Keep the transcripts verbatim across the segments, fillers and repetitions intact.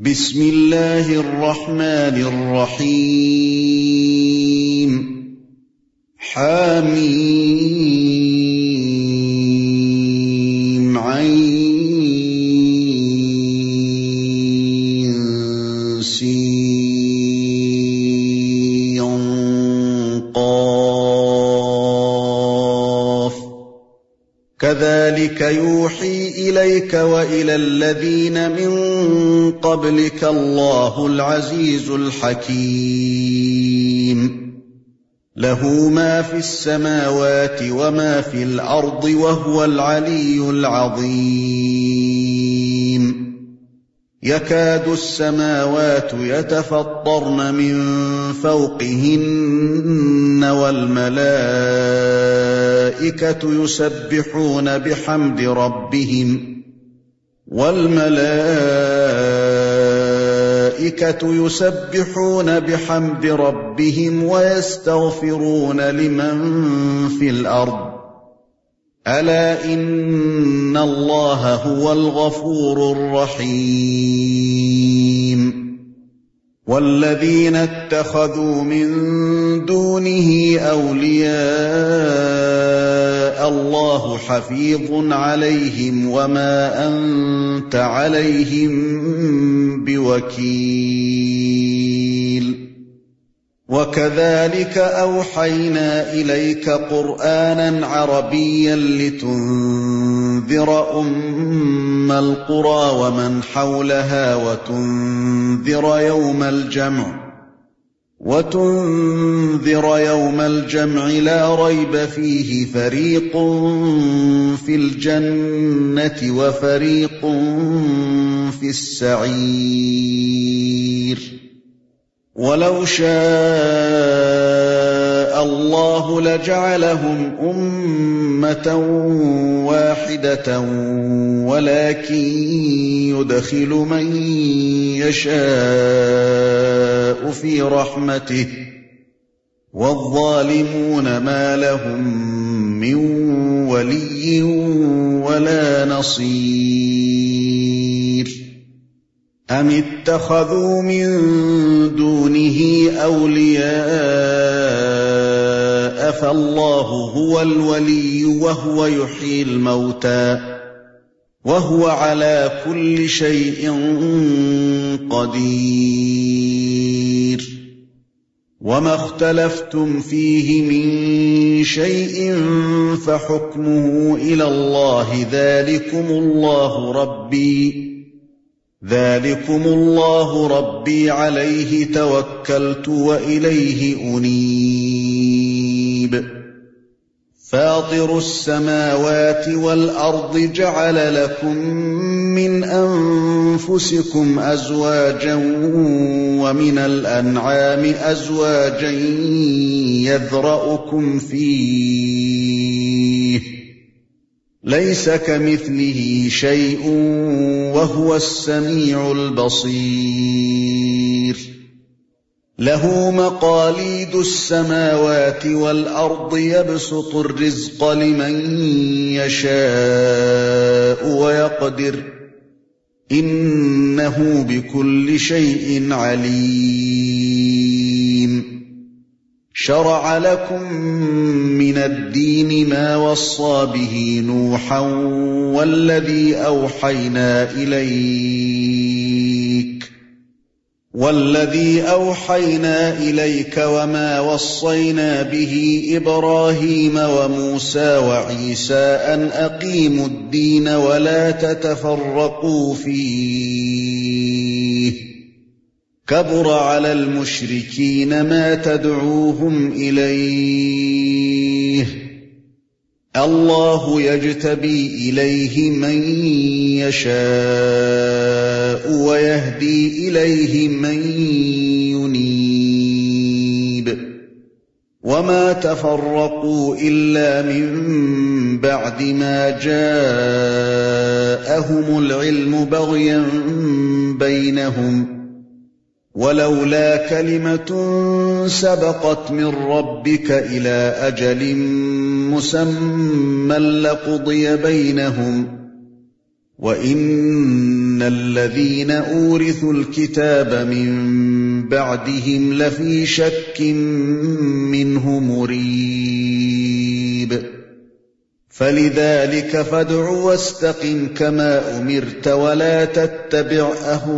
بسم الله الرحمن الرحيم حميم عين سين قاف كذلك يوحي إليك وإلى الذين من قبلك الله العزيز الحكيم له ما في السماوات وما في الأرض وهو العلي العظيم يكاد السماوات يتفطرن من فوقهن والملائكة يسبحون بحمد ربهم والملائكة يسبحون بحمد ربهم ويستغفرون لمن في الأرض ألا إن الله هو الغفور الرحيم والذين اتخذوا من دونه أولياء الله حفيظ عليهم وما أنت عليهم بوكيل وكذلك أوحينا إليك قرآنا عربيا لتنذر أم القرى ومن حولها وتنذر يوم الجمع وتنذر يوم الجمع لا ريب فيه فريق في الجنة وفريق في السعير ولو شاء الله لجعلهم أمة واحدة ولكن يدخل من يشاء في رحمته والظالمون ما لهم من ولي ولا نصير أم اتخذوا من دونه أولياء فالله هو الولي وهو يحيي الموتى وهو على كل شيء قدير وما اختلفتم فيه من شيء فحكمه إلى الله ذلكم الله ربي ذلكم الله ربي عليه توكلت وإليه أنيب فاطر السماوات والأرض جعل لكم من أنفسكم أزواجا ومن الأنعام أزواجا يذرأكم فيه ليس كمثله شيء وهو السميع البصير له مقاليد السماوات والأرض يبسط الرزق لمن يشاء ويقدر إنه بكل شيء عليم شرع لكم من الدين ما وصى به نوحا والذي أوحينا إليك والذي أوحينا إليك وما وصينا به إبراهيم وموسى وعيسى أن أقيموا الدين ولا تتفرقوا فيه كبر على المشركين ما تدعوهم إليه الله يجتبي إليه من يشاء ويهدي إليه من ينيب وما تفرقوا إلا من بعد ما جاءهم العلم بغيا بينهم ولولا كلمة سبقت من ربك إلى أجل مسمى لقضي بينهم وَإِنَّ إِنَّ الَّذِينَ أُورِثُوا الْكِتَابَ مِن بَعْدِهِمْ لَفِي شَكٍّ مِّنْهُ مُرِيبٍ فَلِذَلِكَ فَادْعُ وَاسْتَقِمْ كَمَا أُمِرْتَ وَلَا تَتَّبِعْ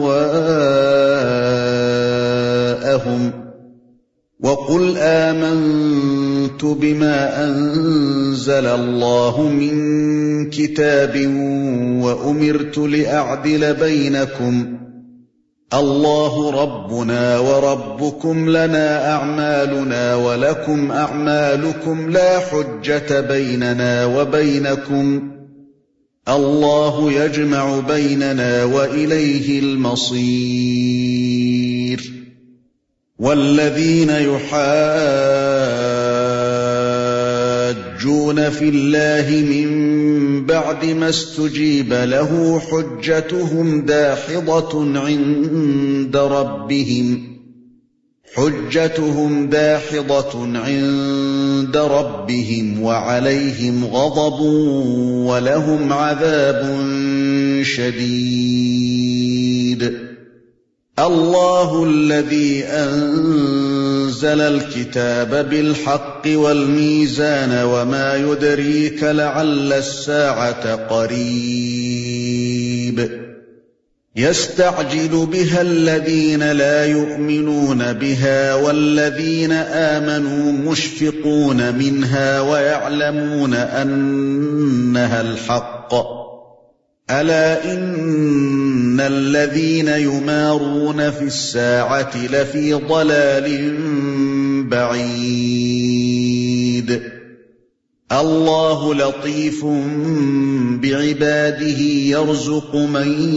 أَهْوَاءَهُمْ وَقُلْ آمَنْتُ بِمَا أَنزَلَ اللَّهُ مِنْ كِتَابٍ وَأُمِرْتُ لِأَعْدِلَ بَيْنَكُمْ اللَّهُ رَبُّنَا وَرَبُّكُمْ لَنَا أَعْمَالُنَا وَلَكُمْ أَعْمَالُكُمْ لَا حُجَّةَ بَيْنَنَا وَبَيْنَكُمْ اللَّهُ يَجْمَعُ بَيْنَنَا وَإِلَيْهِ الْمَصِيرُ وَالَّذِينَ يُحَاجُّونَ فِي اللَّهِ مِن بَعْدِ مَا اسْتُجِيبَ لَهُ حُجَّتُهُمْ دَاحِضَةٌ عِندَ رَبِّهِمْ حُجَّتُهُمْ دَاحِضَةٌ عِندَ رَبِّهِمْ وَعَلَيْهِمْ غَضَبٌ وَلَهُمْ عَذَابٌ شَدِيدٌ اللَّهُ الَّذِي أَنزَلَ الْكِتَابَ بِالْحَقِّ وَالْمِيزَانَ وَمَا يُدْرِيكَ لَعَلَّ السَّاعَةَ قَرِيبٌ يَسْتَعْجِلُ بِهَا الَّذِينَ لَا يُؤْمِنُونَ بِهَا وَالَّذِينَ آمَنُوا مُشْفِقُونَ مِنْهَا وَيَعْلَمُونَ أَنَّهَا الْحَقُّ أَلَا إِنَّ الَّذِينَ يُمَارُونَ فِي السَّاعَةِ لَفِي ضَلَالٍ بَعِيدٍ اللَّهُ لَطِيفٌ بِعِبَادِهِ يَرْزُقُ مَن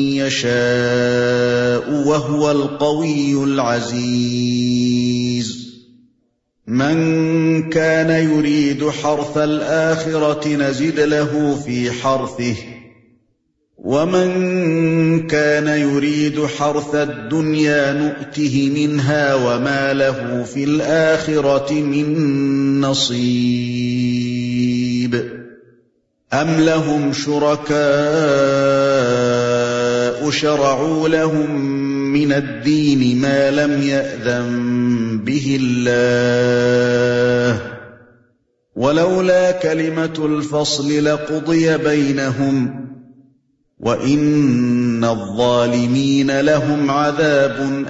يَشَاءُ وَهُوَ الْقَوِيُّ الْعَزِيزُ مَن كَانَ يُرِيدُ حَرْثَ الْآخِرَةِ نَزِدْ لَهُ فِي حَرْثِهِ وَمَن كَانَ يُرِيدُ حَرْثَ الدُّنْيَا نُؤْتِهِ مِنْهَا وَمَا لَهُ فِي الْآخِرَةِ مِن نَّصِيبٍ أَمْ لَهُمْ شُرَكَاءُ شَرَعُوا لَهُم مِّنَ الدِّينِ مَا لَمْ يَأْذَن بِهِ اللَّهُ وَلَوْلَا كَلِمَةُ الْفَصْلِ لَقُضِيَ بَيْنَهُمْ وَإِنَّ الظَّالِمِينَ لَهُمْ عَذَابٌ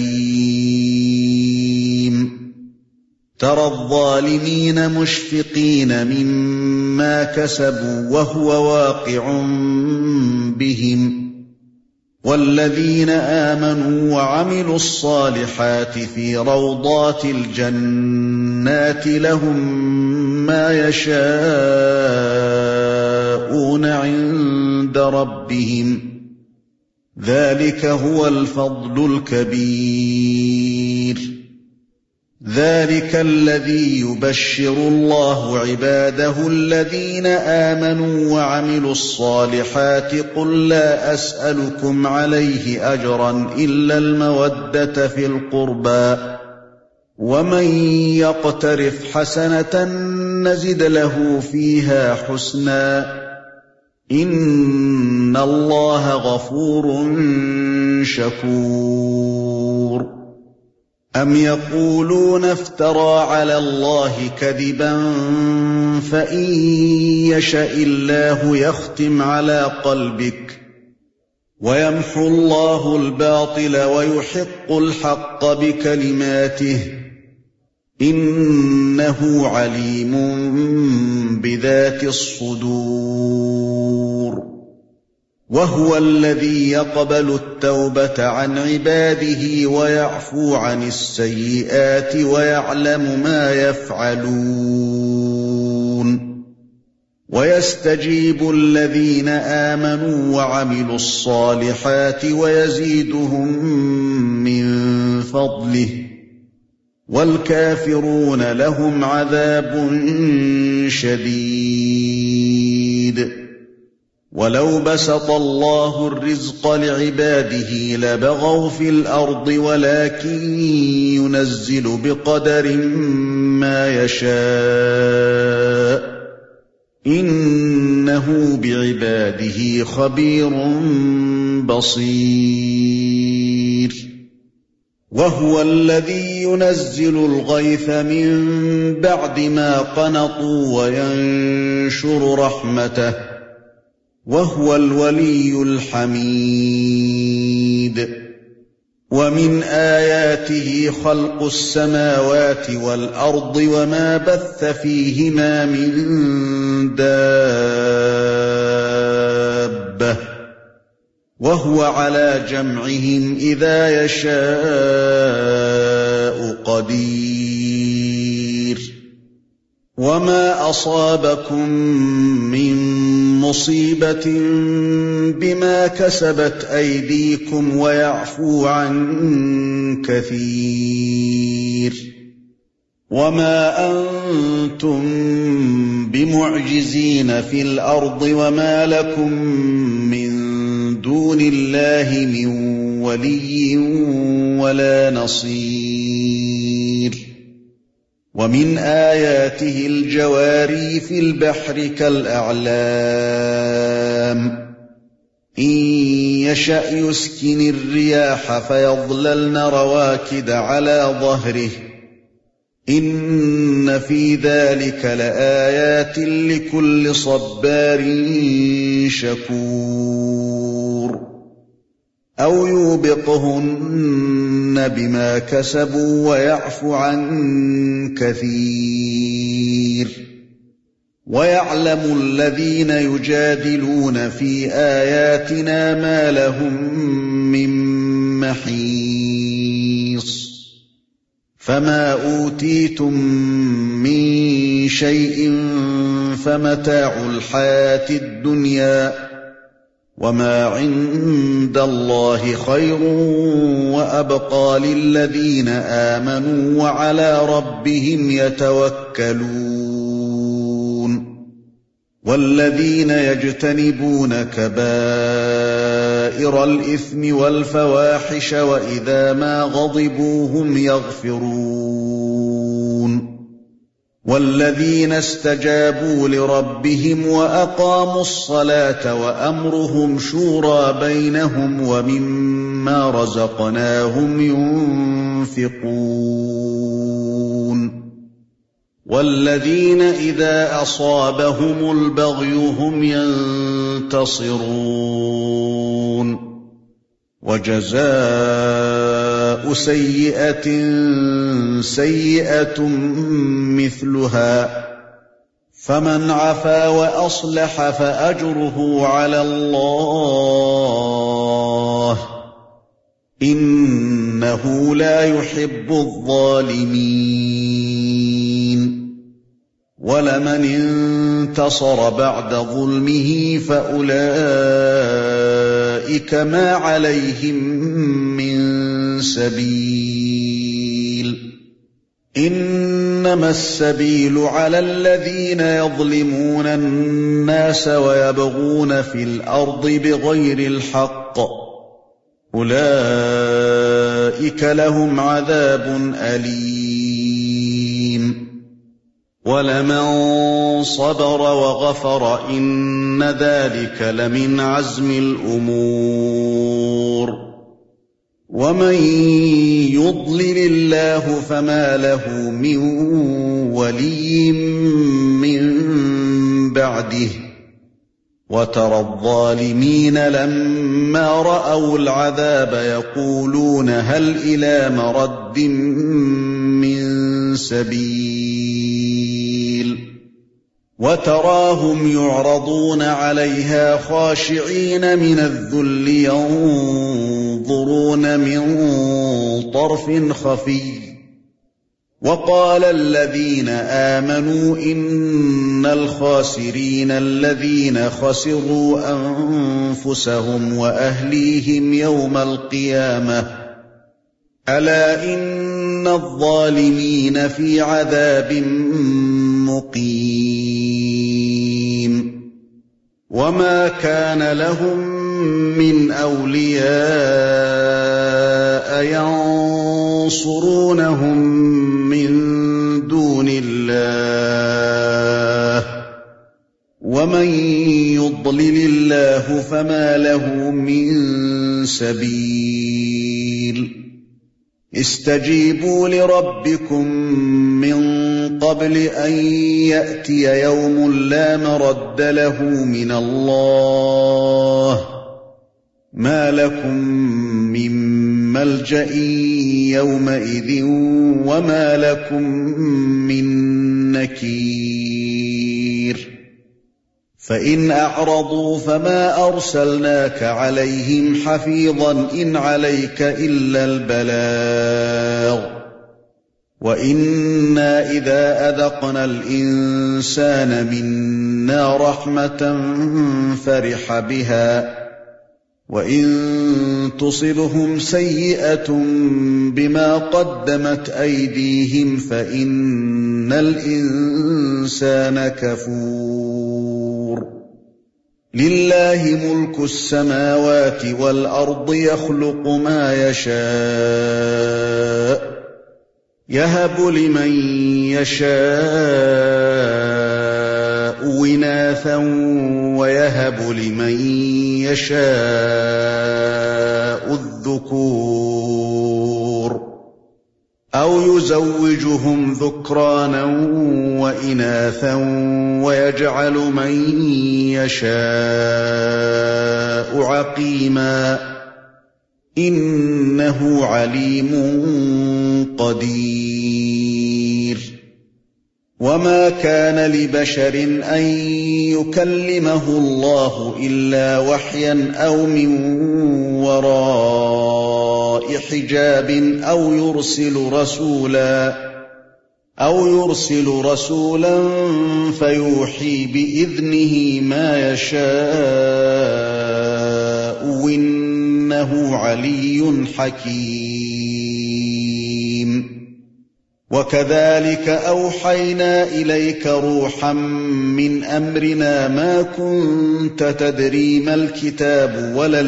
أَلِيمٌ تَرَى الظَّالِمِينَ مُشْفِقِينَ مِمَّا كَسَبُوا وَهُوَ وَاقِعٌ بِهِمْ وَالَّذِينَ آمَنُوا وَعَمِلُوا الصَّالِحَاتِ فِي رَوْضَاتِ الْجَنَّاتِ لَهُم مَّا يَشَاءُونَ عِندَ رَبِّهِمْ ذَلِكَ هُوَ الْفَضْلُ الْكَبِيرُ ذَلِكَ الَّذِي يُبَشِّرُ اللَّهُ عِبَادَهُ الَّذِينَ آمَنُوا وَعَمِلُوا الصَّالِحَاتِ قُل لَّا أَسْأَلُكُمْ عَلَيْهِ أَجْرًا إِلَّا الْمَوَدَّةَ فِي الْقُرْبَى وَمَن يَقْتَرِفْ حَسَنَةً نَّزِدْ لَهُ فِيهَا حُسْنًا إِنَّ اللَّهَ غَفُورٌ شَكُورٌ أَمْ يَقُولُونَ افْتَرَىٰ عَلَى اللَّهِ كَذِبًا فَإِن يَشَإِ اللَّهُ يَخْتِمْ عَلَىٰ قَلْبِكَ وَيَمْحُو اللَّهُ الْبَاطِلَ وَيُحِقُّ الْحَقَّ بِكَلِمَاتِهِ إِنَّهُ عَلِيمٌ بِذَاتِ الصُّدُورِ وَهُوَ الَّذِي يَقْبَلُ التَّوْبَةَ عَنْ عِبَادِهِ وَيَعْفُو عَنِ السَّيِّئَاتِ وَيَعْلَمُ مَا يَفْعَلُونَ وَيَسْتَجِيبُ الَّذِينَ آمَنُوا وَعَمِلُوا الصَّالِحَاتِ وَيَزِيدُهُم مِّن فَضْلِهِ وَالْكَافِرُونَ لَهُمْ عَذَابٌ شَدِيدٌ وَلَوْ بَسَطَ اللَّهُ الرِّزْقَ لِعِبَادِهِ لَبَغَوْا فِي الْأَرْضِ وَلَكِن يُنَزِّلُ بِقَدَرٍ مَّا يَشَاءُ إِنَّهُ بِعِبَادِهِ خَبِيرٌ بصير وهو الذي ينزل الغيث من بعد ما قنطوا وينشر رحمته وهو الولي الحميد ومن آياته خلق السماوات والأرض وما بث فيهما من دابة وهو على جمعهم إذا يشاء قدير وما أصابكم من مصيبة بما كسبت أيديكم ويعفو عن كثير وما أنتم بمعجزين في الأرض وما لكم من دون الله من ولي ولا نصير ومن آياته الجواري في البحر كالأعلام إن يشأ يسكن الرياح فيظللن رواكد على ظهره إن في ذلك لآيات لكل صبار شكور أو يوبقهن بما كسبوا ويعفو عن كثير ويعلم الذين يجادلون في آياتنا ما لهم من محيص فما أوتيتم من شيء فمتاع الحياة الدنيا وما عند الله خير وأبقى للذين آمنوا وعلى ربهم يتوكلون والذين يجتنبون كبائر الإثم والفواحش وإذا ما غضبوا هم يغفرون والذين استجابوا لربهم وأقاموا الصلاة وأمرهم شورى بينهم ومما رزقناهم ينفقون والذين إذا أصابهم البغي هم ينتصرون وجزاء سيئة سيئة مثلها فمن عفا وأصلح فأجره على الله إنه لا يحب الظالمين ولمن انتصر بعد ظلمه فأولئك ما عليهم من سبيل إنما السبيل على الذين يظلمون الناس ويبغون في الأرض بغير الحق أولئك لهم عذاب أليم ولمن صبر وغفر إن ذلك لمن عزم الأمور ومن يضلل الله فما له من ولي من بعده وترى الظالمين لما رأوا العذاب يقولون هل إلى مرد من سبيل وتراهم يعرضون عليها خاشعين من الذل ينظرون من طرف خفي وقال الذين آمنوا إن الخاسرين الذين خسروا أنفسهم وأهليهم يوم القيامة ألا إن الظالمين في عذاب مقيم وما كان لهم من أولياء ينصرونهم من دون الله ومن يضلل الله فما له من سبيل استجيبوا لربكم من قبل أن يأتي يوم لا مرد له من الله ما لكم من ملجأ يومئذ وما لكم من نكير فإن أعرضوا فما أرسلناك عليهم حفيظا إن عليك إلا البلاغ وإنا إذا أذقنا الإنسان منا رحمة فرح بها وإن تصبهم سيئة بما قدمت أيديهم فإن الإنسان كفور لله ملك السماوات والأرض يخلق ما يشاء يهب لمن يشاء إناثا ويهب لمن يشاء الذكور أو يزوجهم ذكرانا وإناثا ويجعل من يشاء عقيما إنه عليم قدير وما كان لبشر أن يكلمه الله إلا وحيا أو من وراء حجاب أو يرسل رسولا أو يرسل رسولا فيوحي بإذنه ما يشاء إنه علي حكيم وكذلك أوحينا إليك روحا من أمرنا ما كنت تدري ما الكتاب ولا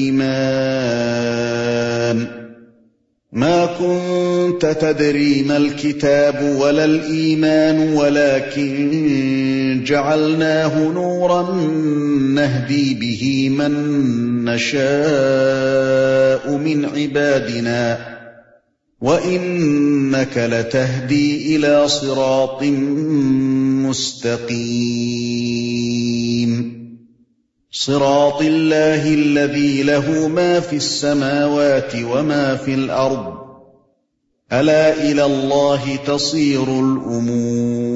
الإيمان ما كنت تدري ما الكتاب ولا الإيمان ولكن جعلناه نورا نهدي به من نشاء من عبادنا وإنك لتهدي إلى صراط مستقيم صراط الله الذي له ما في السماوات وما في الأرض ألا إلى الله تصير الأمور